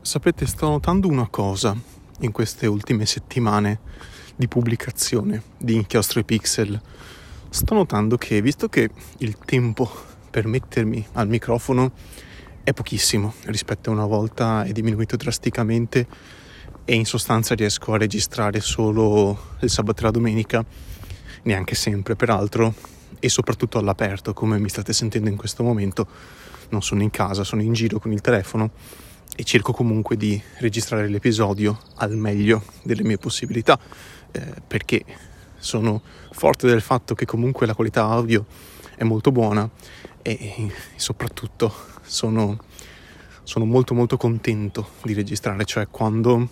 Sapete, sto notando una cosa in queste ultime settimane di pubblicazione di Inchiostro e Pixel. Sto notando che, visto che il tempo per mettermi al microfono è pochissimo rispetto a una volta, è diminuito drasticamente e in sostanza riesco a registrare solo il sabato e la domenica, neanche sempre peraltro, e soprattutto all'aperto, come mi state sentendo in questo momento. Non sono in casa, sono in giro con il telefono e cerco comunque di registrare l'episodio al meglio delle mie possibilità, perché sono forte del fatto che comunque la qualità audio è molto buona e soprattutto sono molto molto contento di registrare, cioè quando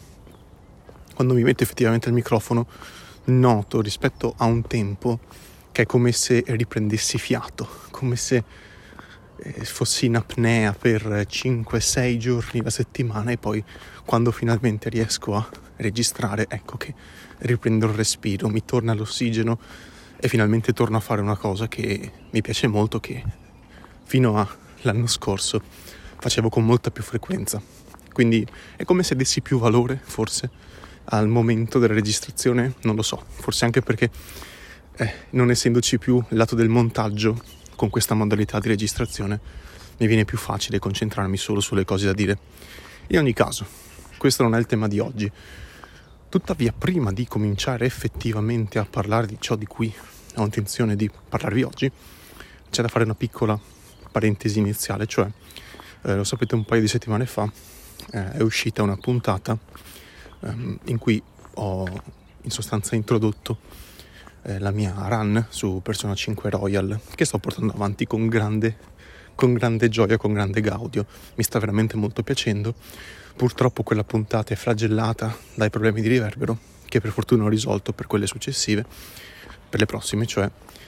mi metto effettivamente al microfono noto rispetto a un tempo che è come se riprendessi fiato, come se fossi in apnea per 5-6 giorni la settimana, e poi quando finalmente riesco a registrare, ecco che riprendo il respiro, mi torna l'ossigeno e finalmente torno a fare una cosa che mi piace molto, che fino all'anno scorso facevo con molta più frequenza. Quindi è come se dessi più valore forse al momento della registrazione, non lo so, forse anche perché non essendoci più il lato del montaggio con questa modalità di registrazione mi viene più facile concentrarmi solo sulle cose da dire. In ogni caso, questo non è il tema di oggi. Tuttavia, prima di cominciare effettivamente a parlare di ciò di cui ho intenzione di parlarvi oggi, c'è da fare una piccola parentesi iniziale, cioè lo sapete, un paio di settimane fa è uscita una puntata in cui ho in sostanza introdotto la mia run su Persona 5 Royal, che sto portando avanti con grande gioia, con grande gaudio. Mi sta veramente molto piacendo. Purtroppo quella puntata è flagellata dai problemi di riverbero, che per fortuna ho risolto per quelle successive, per le prossime cioè,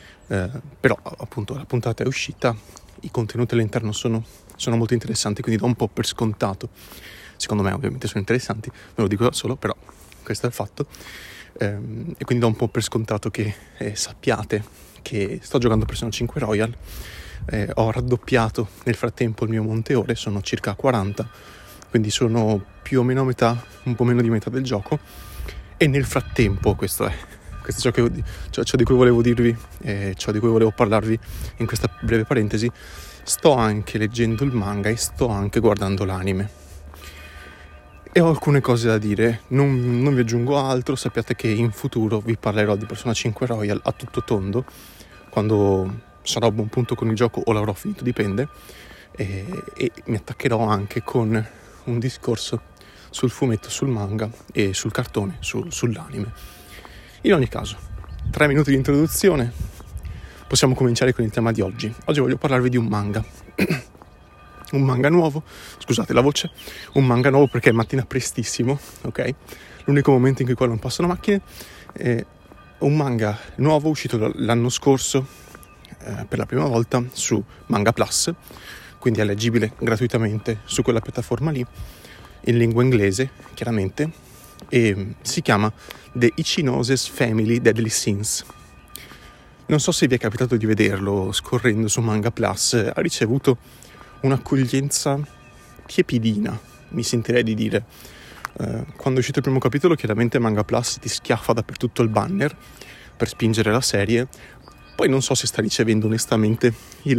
però appunto la puntata è uscita, i contenuti all'interno sono molto interessanti, quindi do un po' per scontato, secondo me ovviamente sono interessanti, ve lo dico da solo, però questo è il fatto. E quindi do un po' per scontato che sappiate che sto giocando Persona 5 Royal. Ho raddoppiato nel frattempo il mio monte ore, sono circa 40, quindi sono più o meno a metà, un po' meno di metà del gioco, e nel frattempo questo è ciò di cui volevo dirvi, ciò di cui volevo parlarvi in questa breve parentesi. Sto anche leggendo il manga e sto anche guardando l'anime e ho alcune cose da dire. Non vi aggiungo altro, sappiate che in futuro vi parlerò di Persona 5 Royal a tutto tondo, quando sarò a buon punto con il gioco o l'avrò finito, dipende, e mi attaccherò anche con un discorso sul fumetto, sul manga e sul cartone, sull'anime. In ogni caso, 3 minuti di introduzione, possiamo cominciare con il tema di oggi. Oggi voglio parlarvi di un manga. Un manga nuovo, scusate la voce, un manga nuovo perché è mattina prestissimo, ok? L'unico momento in cui qua non passano macchine. Un manga nuovo uscito l'anno scorso per la prima volta su Manga Plus, quindi è leggibile gratuitamente su quella piattaforma lì, in lingua inglese chiaramente, e si chiama The Ichinoses Family Deadly Sins. Non so se vi è capitato di vederlo scorrendo su Manga Plus, ha ricevuto un'accoglienza tiepidina, mi sentirei di dire. Quando è uscito il primo capitolo, chiaramente Manga Plus ti schiaffa dappertutto il banner per spingere la serie. Poi non so se sta ricevendo onestamente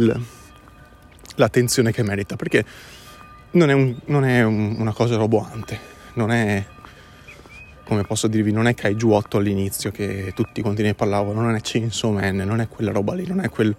l'attenzione che merita, perché non è una cosa roboante, non è, come posso dirvi, non è Kaiju 8 all'inizio che tutti quanti ne parlavano, non è Chainsaw Man, non è quella roba lì, non è quel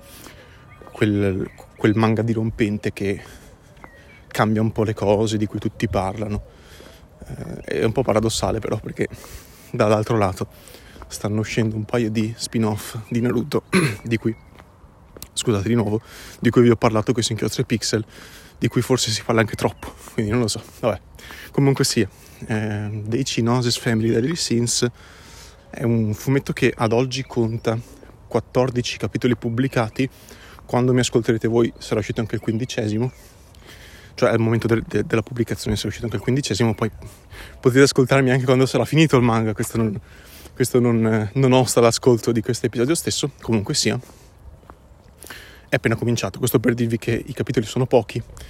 manga dirompente che cambia un po' le cose di cui tutti parlano. È un po' paradossale però, perché dall'altro lato stanno uscendo un paio di spin-off di Naruto di cui vi ho parlato qui su Inchiostro e Pixel, di cui forse si parla anche troppo, quindi non lo so. Vabbè, comunque sia, The Ichinoses Family Deadly Sins è un fumetto che ad oggi conta 14 capitoli pubblicati. Quando mi ascolterete voi sarà uscito anche il 15°, cioè al momento della pubblicazione sarà uscito anche il 15°, poi potete ascoltarmi anche quando sarà finito il manga, questo non osta l'ascolto di questo episodio stesso. Comunque sia, è appena cominciato, questo per dirvi che i capitoli sono pochi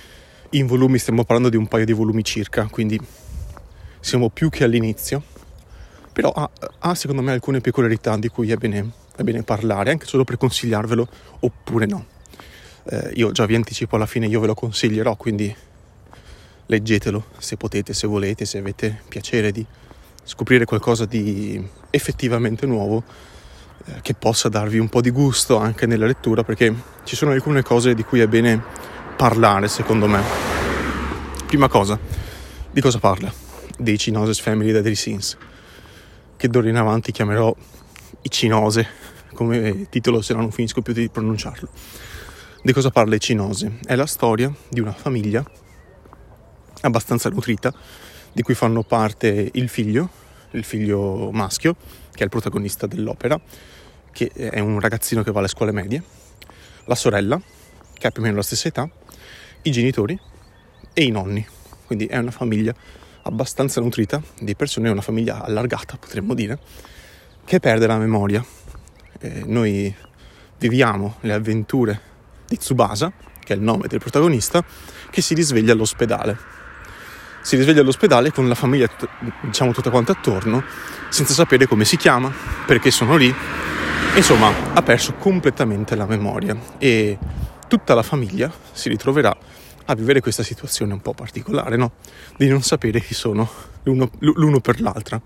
In volumi stiamo parlando di un paio di volumi circa, quindi siamo più che all'inizio, però ha secondo me alcune peculiarità di cui è bene parlare, anche solo per consigliarvelo oppure no. Io già vi anticipo, alla fine io ve lo consiglierò, quindi leggetelo se potete, se volete, se avete piacere di scoprire qualcosa di effettivamente nuovo, che possa darvi un po' di gusto anche nella lettura, perché ci sono alcune cose di cui è bene parlare, secondo me. Prima cosa, di cosa parla? Dei Chinoses Family Deadly Sins, che d'ora in avanti chiamerò i Cinose come titolo, se no non finisco più di pronunciarlo. Di cosa parla i Cinose? È la storia di una famiglia abbastanza nutrita, di cui fanno parte il figlio maschio, che è il protagonista dell'opera, che è un ragazzino che va alle scuole medie, la sorella, che ha più o meno la stessa età, i genitori e i nonni. Quindi è una famiglia abbastanza nutrita di persone, una famiglia allargata, potremmo dire, che perde la memoria. Noi viviamo le avventure di Tsubasa, che è il nome del protagonista, che si risveglia all'ospedale. Si risveglia all'ospedale con la famiglia, diciamo, tutta quanta attorno, senza sapere come si chiama, perché sono lì. Insomma, ha perso completamente la memoria e tutta la famiglia si ritroverà a vivere questa situazione un po' particolare, no? Di non sapere chi sono l'uno per l'altra.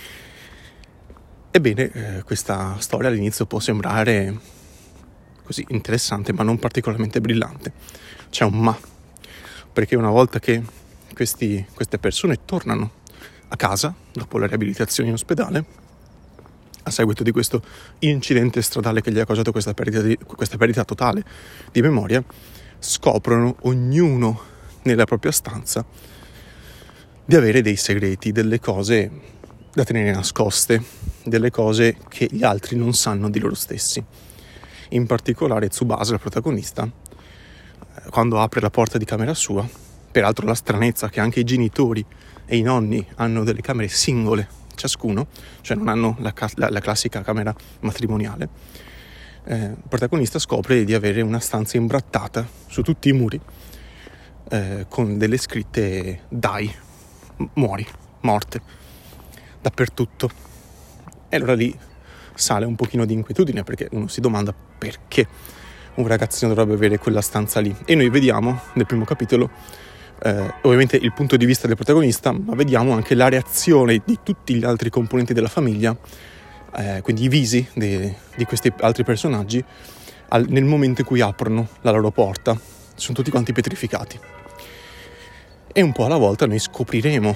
Ebbene, questa storia all'inizio può sembrare così interessante, ma non particolarmente brillante. C'è un ma, perché una volta che queste persone tornano a casa dopo la riabilitazione in ospedale, a seguito di questo incidente stradale che gli ha causato questa perdita totale di memoria, scoprono ognuno nella propria stanza di avere dei segreti, delle cose da tenere nascoste, delle cose che gli altri non sanno di loro stessi. In particolare Tsubasa, il protagonista, quando apre la porta di camera sua, peraltro la stranezza che anche i genitori e i nonni hanno delle camere singole ciascuno, cioè non hanno la classica camera matrimoniale, il protagonista scopre di avere una stanza imbrattata su tutti i muri con delle scritte "dai", "muori", "morte", dappertutto. E allora lì sale un pochino di inquietudine, perché uno si domanda perché un ragazzino dovrebbe avere quella stanza lì. E noi vediamo nel primo capitolo ovviamente il punto di vista del protagonista, ma vediamo anche la reazione di tutti gli altri componenti della famiglia, quindi i visi di questi altri personaggi, nel momento in cui aprono la loro porta. Sono tutti quanti petrificati. E un po' alla volta noi scopriremo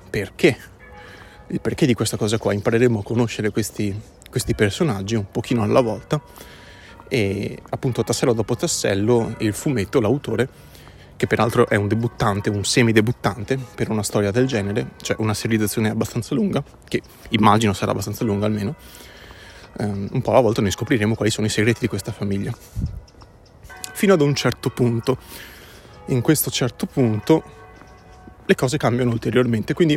il perché di questa cosa qua. Impareremo a conoscere questi personaggi un pochino alla volta, e appunto tassello dopo tassello il fumetto, l'autore, che peraltro è un debuttante, un semidebuttante per una storia del genere, cioè una serializzazione abbastanza lunga, che immagino sarà abbastanza lunga almeno, un po' alla volta noi scopriremo quali sono i segreti di questa famiglia. Fino ad un certo punto. In questo certo punto le cose cambiano ulteriormente, quindi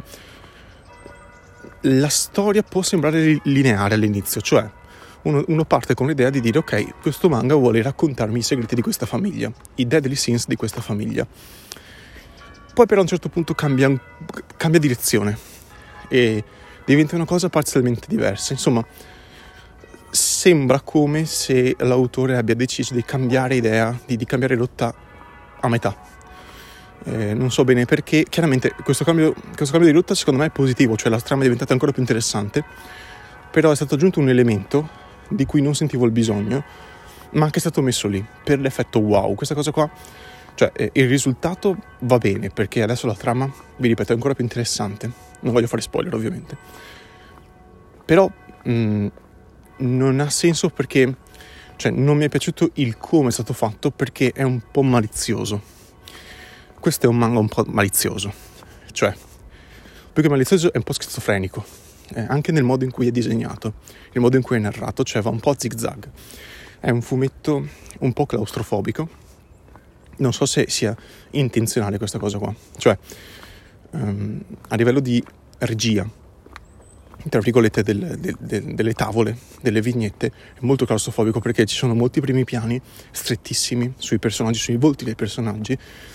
la storia può sembrare lineare all'inizio, cioè uno parte con l'idea di dire: ok, questo manga vuole raccontarmi i segreti di questa famiglia, i Deadly Sins di questa famiglia. Poi però a un certo punto cambia direzione e diventa una cosa parzialmente diversa. Insomma, sembra come se l'autore abbia deciso di cambiare idea, di cambiare rotta a metà. Non so bene perché. Chiaramente questo cambio di rotta secondo me è positivo, cioè la trama è diventata ancora più interessante, però è stato aggiunto un elemento di cui non sentivo il bisogno, ma che è stato messo lì per l'effetto wow. Questa cosa qua, cioè il risultato va bene, perché adesso la trama, vi ripeto, è ancora più interessante. Non voglio fare spoiler ovviamente, però non ha senso, perché cioè non mi è piaciuto il come è stato fatto, perché è un po' malizioso. Questo è un manga un po' malizioso, cioè più che malizioso è un po' schizofrenico, anche nel modo in cui è disegnato, il modo in cui è narrato, cioè va un po' a zigzag. È un fumetto un po' claustrofobico, non so se sia intenzionale questa cosa qua, cioè a livello di regia, tra virgolette, delle tavole, delle vignette, è molto claustrofobico, perché ci sono molti primi piani strettissimi sui personaggi, sui volti dei personaggi,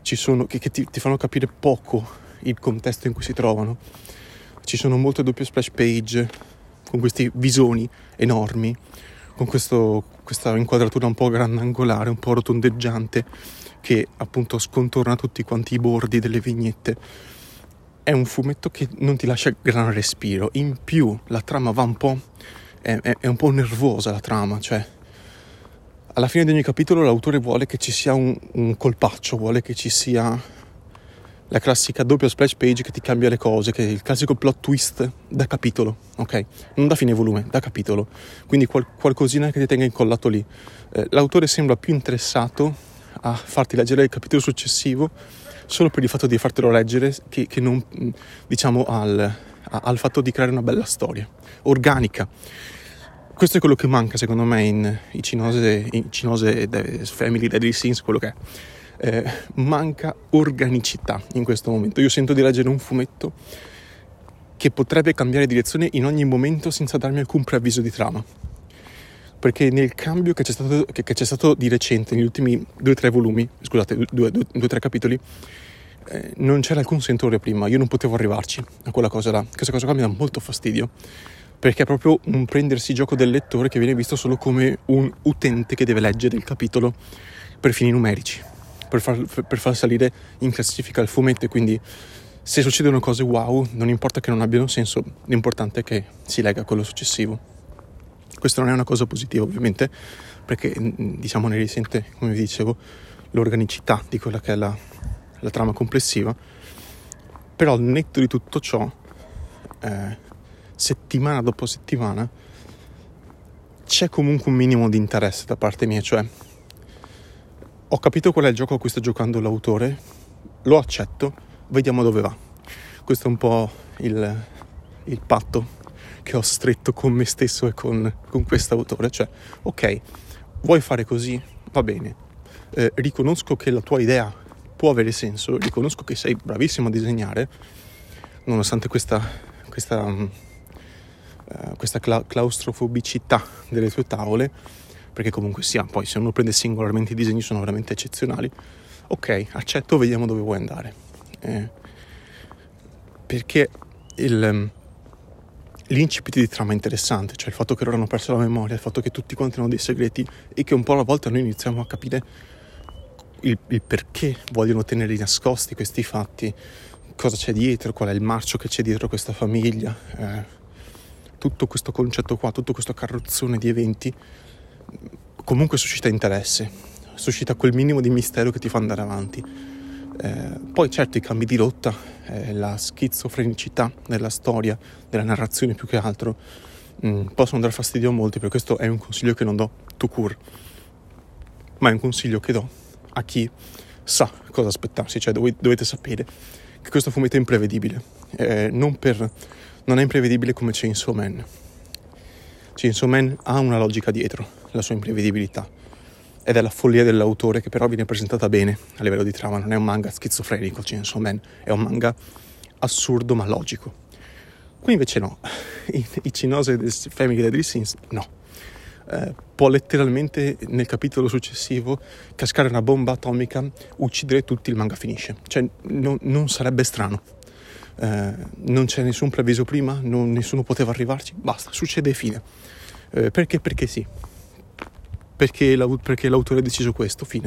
che ti fanno capire poco il contesto in cui si trovano. Ci sono molte doppie splash page con questi visoni enormi, con questa inquadratura un po' grandangolare, un po' rotondeggiante, che appunto scontorna tutti quanti i bordi delle vignette. È un fumetto che non ti lascia gran respiro. In più la trama va un po'... è un po' nervosa la trama, cioè alla fine di ogni capitolo l'autore vuole che ci sia un colpaccio, vuole che ci sia la classica doppia splash page che ti cambia le cose, che è il classico plot twist da capitolo, ok? Non da fine volume, da capitolo. Quindi qualcosina che ti tenga incollato lì. L'autore sembra più interessato a farti leggere il capitolo successivo solo per il fatto di fartelo leggere che non, diciamo, al fatto di creare una bella storia organica. Questo è quello che manca secondo me in Ichinose Family Deadly Sins, quello che è. Manca organicità in questo momento. Io sento di leggere un fumetto che potrebbe cambiare direzione in ogni momento senza darmi alcun preavviso di trama, perché nel cambio che c'è stato di recente negli ultimi 2-3 volumi, scusate, 2-3 capitoli, non c'era alcun sentore prima. Io non potevo arrivarci a quella cosa là. Questa cosa qua mi dà molto fastidio, perché è proprio un prendersi gioco del lettore che viene visto solo come un utente che deve leggere il capitolo per fini numerici, per far salire in classifica il fumetto. E quindi se succedono cose wow, non importa che non abbiano senso, l'importante è che si legga a quello successivo. Questo non è una cosa positiva ovviamente, perché diciamo ne risente, come vi dicevo, l'organicità di quella che è la trama complessiva. Però al netto di tutto ciò, settimana dopo settimana c'è comunque un minimo di interesse da parte mia, cioè ho capito qual è il gioco a cui sta giocando l'autore, lo accetto, vediamo dove va. Questo è un po' il patto che ho stretto con me stesso e con quest'autore, cioè ok, vuoi fare così, va bene, riconosco che la tua idea può avere senso, riconosco che sei bravissimo a disegnare, nonostante questa claustrofobicità delle tue tavole, perché comunque sia, poi se uno prende singolarmente i disegni sono veramente eccezionali. Ok, accetto, vediamo dove vuoi andare, perché l'incipit di trama è interessante, cioè il fatto che loro hanno perso la memoria, il fatto che tutti quanti hanno dei segreti e che un po' alla volta noi iniziamo a capire il perché vogliono tenere nascosti questi fatti, cosa c'è dietro, qual è il marcio che c'è dietro questa famiglia, tutto questo concetto qua, tutto questo carrozzone di eventi comunque suscita interesse, suscita quel minimo di mistero che ti fa andare avanti. Poi certo i cambi di rotta, la schizofrenicità della storia, della narrazione più che altro, possono dar fastidio a molti, per questo è un consiglio che non do tout court, ma è un consiglio che do a chi sa cosa aspettarsi, cioè dovete sapere che questo fumetto è imprevedibile, non è imprevedibile come Chainsaw Man. Chainsaw Man ha una logica dietro la sua imprevedibilità, ed è la follia dell'autore che però viene presentata bene a livello di trama. Non è un manga schizofrenico Chainsaw Man, è un manga assurdo ma logico. Qui invece no, Ichinose Family Deadly Sins no, può letteralmente nel capitolo successivo cascare una bomba atomica, uccidere tutti, il manga finisce, cioè non sarebbe strano. Non c'è nessun preavviso prima, nessuno poteva arrivarci, basta, succede e fine. Perché sì, perché l'autore ha deciso questo, fine.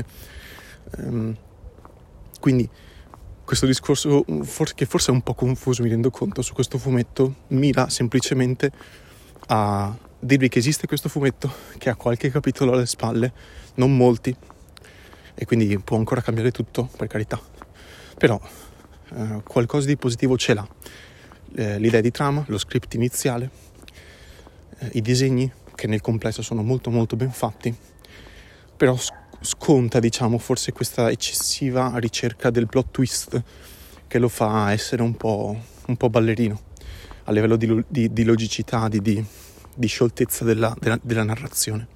Quindi questo discorso che forse è un po' confuso, mi rendo conto, su questo fumetto mira semplicemente a dirvi che esiste questo fumetto, che ha qualche capitolo alle spalle, non molti, e quindi può ancora cambiare tutto, per carità, però qualcosa di positivo ce l'ha. L'idea di trama, lo script iniziale, i disegni che nel complesso sono molto molto ben fatti, però sconta, diciamo, forse questa eccessiva ricerca del plot twist che lo fa essere un po' ballerino a livello di logicità, di scioltezza della narrazione.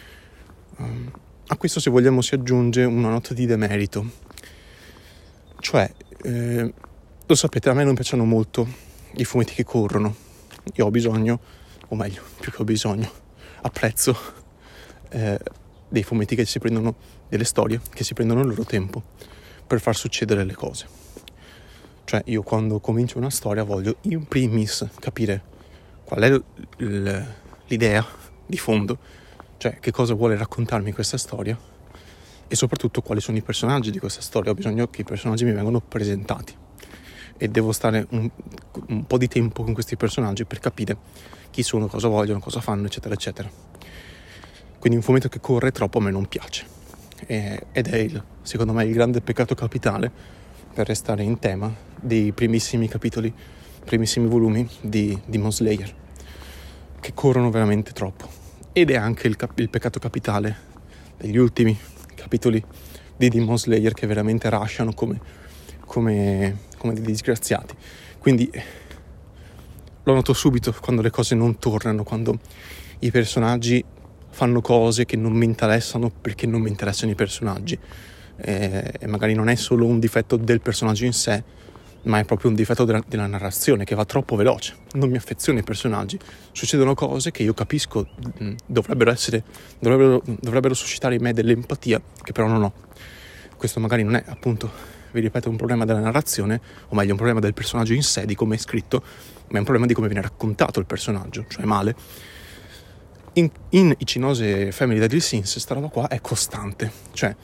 A questo, se vogliamo, si aggiunge una nota di demerito, cioè lo sapete, a me non piacciono molto i fumetti che corrono. Io ho bisogno, o meglio, più che ho bisogno, apprezzo dei fumetti che si prendono, delle storie che si prendono il loro tempo, per far succedere le cose. Cioè io quando comincio una storia voglio in primis capire qual è l'idea di fondo, cioè che cosa vuole raccontarmi questa storia e soprattutto quali sono i personaggi di questa storia. Ho bisogno che i personaggi mi vengano presentati e devo stare un po' di tempo con questi personaggi per capire chi sono, cosa vogliono, cosa fanno, eccetera eccetera. Quindi un fumetto che corre troppo a me non piace, ed è secondo me il grande peccato capitale, per restare in tema, dei primissimi capitoli, primissimi volumi di Demon Slayer, che corrono veramente troppo. Ed è anche il peccato capitale degli ultimi capitoli di Demon Slayer, che veramente rushano come dei disgraziati. Quindi lo noto subito quando le cose non tornano, quando i personaggi fanno cose che non mi interessano perché non mi interessano i personaggi, e magari non è solo un difetto del personaggio in sé, ma è proprio un difetto della narrazione, che va troppo veloce. Non mi affeziono ai personaggi, succedono cose che io capisco dovrebbero suscitare in me dell'empatia, che però non ho. Questo magari non è, appunto, vi ripeto, un problema della narrazione, o meglio un problema del personaggio in sé, di come è scritto, ma è un problema di come viene raccontato il personaggio, cioè male. In Ichinose Family Deadly Sins sta roba qua è costante, cioè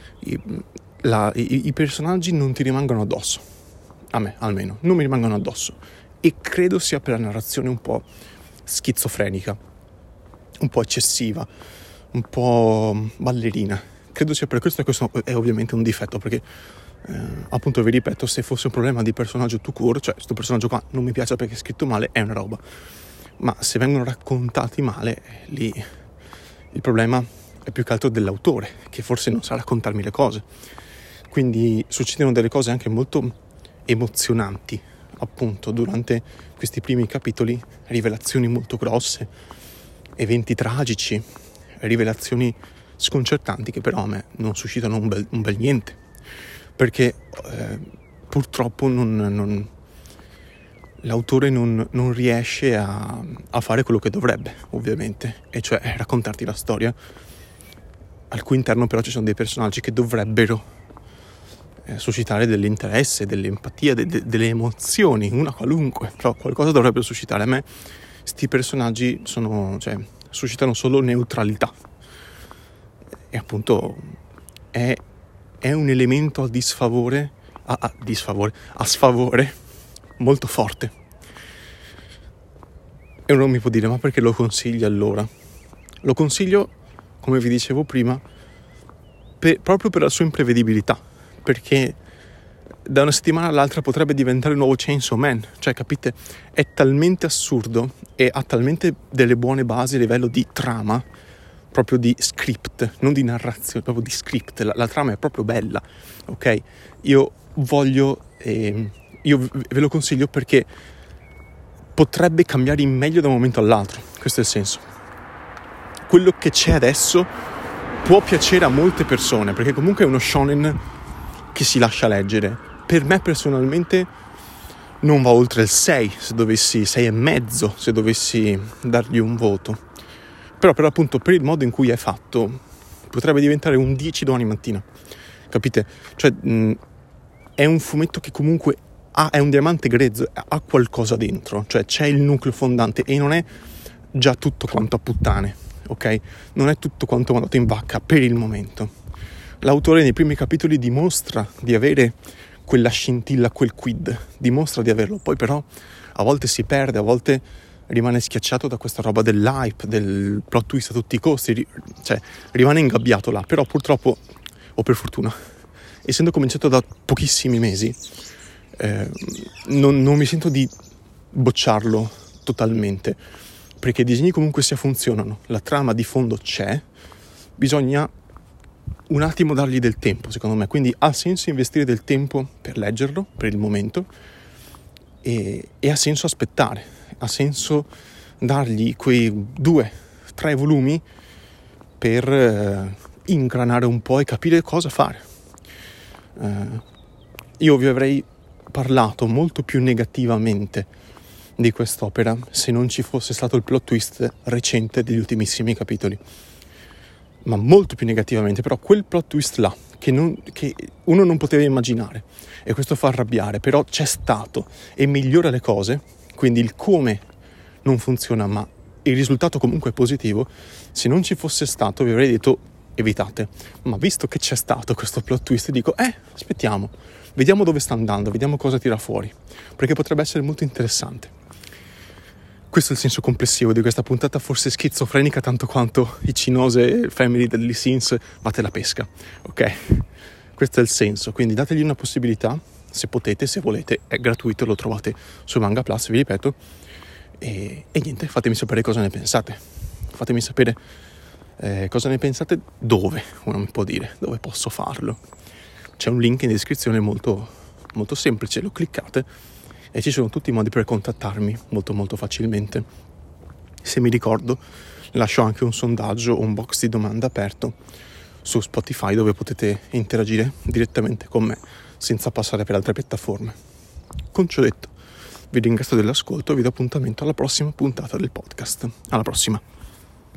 i personaggi non ti rimangono addosso, a me almeno non mi rimangono addosso, e credo sia per la narrazione un po' schizofrenica, un po' eccessiva, un po' ballerina. Credo sia per questo, e questo è ovviamente un difetto, perché appunto vi ripeto, se fosse un problema di personaggio tout court, cioè questo personaggio qua non mi piace perché è scritto male, è una roba, ma se vengono raccontati male, lì il problema è più che altro dell'autore, che forse non sa raccontarmi le cose. Quindi succedono delle cose anche molto emozionanti, appunto, durante questi primi capitoli, rivelazioni molto grosse, eventi tragici, rivelazioni sconcertanti che però a me non suscitano un bel niente, perché purtroppo l'autore non riesce a fare quello che dovrebbe, ovviamente, e cioè raccontarti la storia, al cui interno però ci sono dei personaggi che dovrebbero suscitare dell'interesse, dell'empatia, delle emozioni, una qualunque, però qualcosa dovrebbero suscitare. A me sti personaggi suscitano solo neutralità, e appunto è un elemento a sfavore molto forte. E uno mi può dire: ma perché lo consigli allora? Lo consiglio, come vi dicevo prima, proprio per la sua imprevedibilità, perché da una settimana all'altra potrebbe diventare il nuovo Chainsaw Man, cioè, capite? È talmente assurdo e ha talmente delle buone basi a livello di trama, proprio di script, non di narrazione, proprio di script. La trama è proprio bella, ok? Io ve lo consiglio perché potrebbe cambiare in meglio da un momento all'altro, questo è il senso. Quello che c'è adesso può piacere a molte persone, perché comunque è uno shonen che si lascia leggere. Per me personalmente non va oltre il 6, 6,5, se dovessi dargli un voto. Però per appunto, per il modo in cui è fatto, potrebbe diventare un 10 domani mattina, capite? Cioè è un fumetto che comunque è un diamante grezzo, ha qualcosa dentro, cioè c'è il nucleo fondante e non è già tutto quanto a puttane, ok? Non è tutto quanto mandato in vacca per il momento. L'autore nei primi capitoli dimostra di avere quella scintilla, quel quid, dimostra di averlo, poi però a volte si perde, a volte rimane schiacciato da questa roba dell'hype, del plot twist a tutti i costi, cioè rimane ingabbiato là. Però purtroppo, o per fortuna, essendo cominciato da pochissimi mesi, non mi sento di bocciarlo totalmente, perché i disegni comunque funzionano, la trama di fondo c'è, bisogna un attimo dargli del tempo, secondo me. Quindi ha senso investire del tempo per leggerlo, per il momento, e ha senso aspettare, ha senso dargli quei 2-3 volumi per ingranare un po' e capire cosa fare. Io vi avrei parlato molto più negativamente di quest'opera se non ci fosse stato il plot twist recente degli ultimissimi capitoli, ma molto più negativamente. Però quel plot twist là, che uno non poteva immaginare, e questo fa arrabbiare, però c'è stato e migliora le cose, quindi il come non funziona ma il risultato comunque è positivo. Se non ci fosse stato vi avrei detto evitate, ma visto che c'è stato questo plot twist dico aspettiamo, vediamo dove sta andando, vediamo cosa tira fuori, perché potrebbe essere molto interessante. Questo è il senso complessivo di questa puntata, forse schizofrenica tanto quanto i Cinose Family degli Sims Fate la pesca, ok? Questo è il senso, quindi dategli una possibilità, se potete, se volete, è gratuito, lo trovate su Manga Plus, vi ripeto, e niente, fatemi sapere cosa ne pensate, fatemi sapere cosa ne pensate, dove, uno mi può dire, dove posso farlo. C'è un link in descrizione molto, molto semplice, lo cliccate e ci sono tutti i modi per contattarmi molto molto facilmente. Se mi ricordo lascio anche un sondaggio o un box di domanda aperto su Spotify dove potete interagire direttamente con me senza passare per altre piattaforme. Con ciò detto vi ringrazio dell'ascolto e vi do appuntamento alla prossima puntata del podcast. Alla prossima!